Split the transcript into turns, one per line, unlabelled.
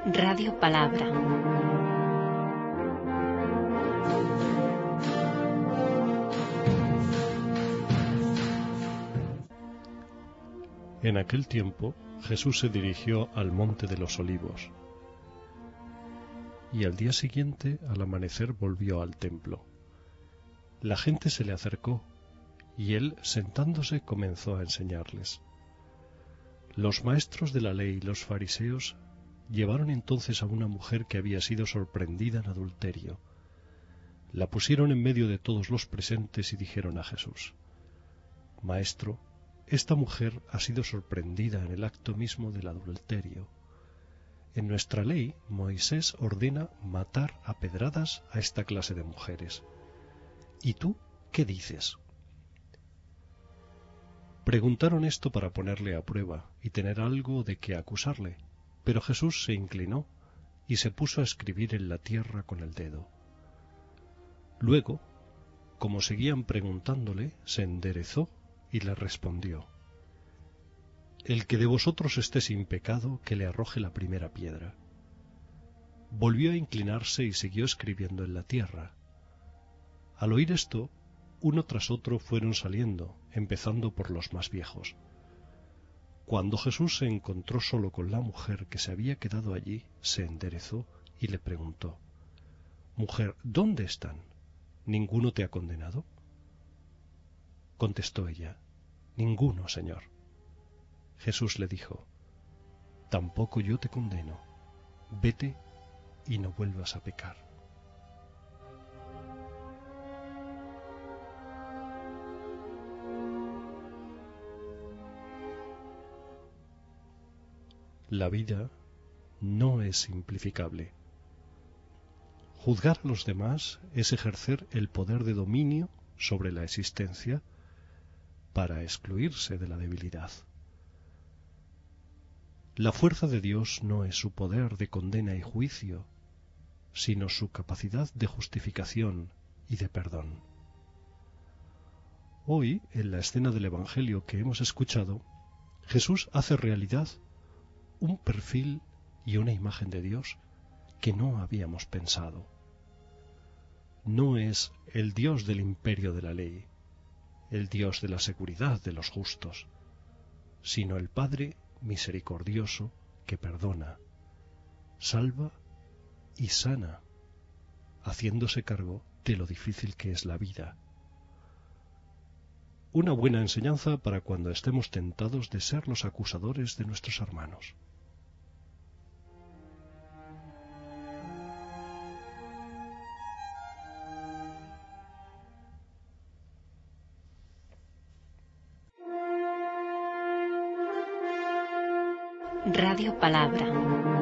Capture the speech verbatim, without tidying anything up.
Radio Palabra.
En aquel tiempo Jesús se dirigió al monte de los Olivos, y al día siguiente, al amanecer, volvió al templo. La gente se le acercó, y él, sentándose, comenzó a enseñarles. Los maestros de la ley y los fariseos llevaron entonces a una mujer que había sido sorprendida en adulterio. La pusieron en medio de todos los presentes y dijeron a Jesús: Maestro, esta mujer ha sido sorprendida en el acto mismo del adulterio. En nuestra ley, Moisés ordena matar a pedradas a esta clase de mujeres. ¿Y tú qué dices? Preguntaron esto para ponerle a prueba y tener algo de qué acusarle, pero Jesús se inclinó y se puso a escribir en la tierra con el dedo. Luego, como seguían preguntándole, se enderezó y le respondió: El que de vosotros esté sin pecado, que le arroje la primera piedra. Volvió a inclinarse y siguió escribiendo en la tierra. Al oír esto, uno tras otro fueron saliendo, empezando por los más viejos. Cuando Jesús se encontró solo con la mujer que se había quedado allí, se enderezó y le preguntó: Mujer, ¿dónde están? ¿Ninguno te ha condenado? Contestó ella: Ninguno, Señor. Jesús le dijo: Tampoco yo te condeno. Vete y no vuelvas a pecar. La vida no es simplificable. Juzgar a los demás es ejercer el poder de dominio sobre la existencia para excluirse de la debilidad. La fuerza de Dios no es su poder de condena y juicio, sino su capacidad de justificación y de perdón. Hoy, en la escena del Evangelio que hemos escuchado, Jesús hace realidad un perfil y una imagen de Dios que no habíamos pensado. No es el Dios del imperio de la ley, el Dios de la seguridad de los justos, sino el Padre misericordioso que perdona, salva y sana, haciéndose cargo de lo difícil que es la vida. Una buena enseñanza para cuando estemos tentados de ser los acusadores de nuestros hermanos.
Radio Palabra.